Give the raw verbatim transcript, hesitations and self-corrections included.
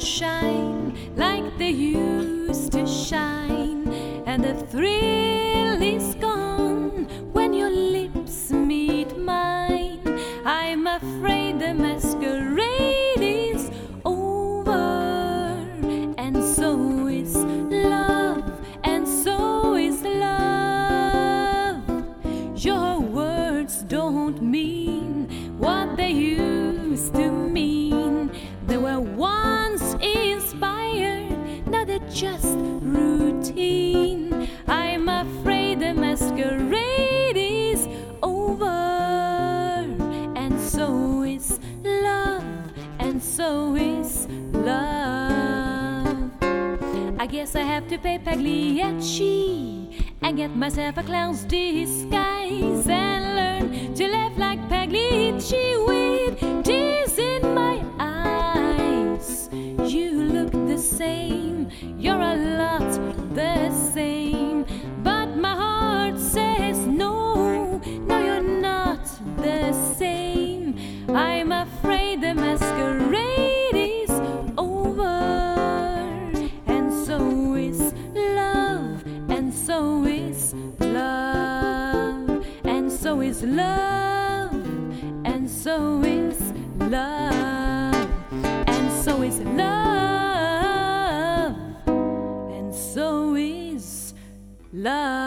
shine like they used to shine, and the thrill is gone when your lips meet mine. I'm afraid the masquerade is over, and so is love, and so is love. Your words don't mean what they used to mean. They were once inspired, now they're just routine. I'm afraid the masquerade is over, and so is love, and so is love. I guess I have to pay Pagliacci and get myself a clown's disguise and learn to laugh like Pagliacci with tears in my eyes. You look the same, you're a lot the same, but my heart says no, no you're not the same. I'm afraid the masquerade is over, and so is love, and so is love, and so is love, and so is love, and so is love, and so is love.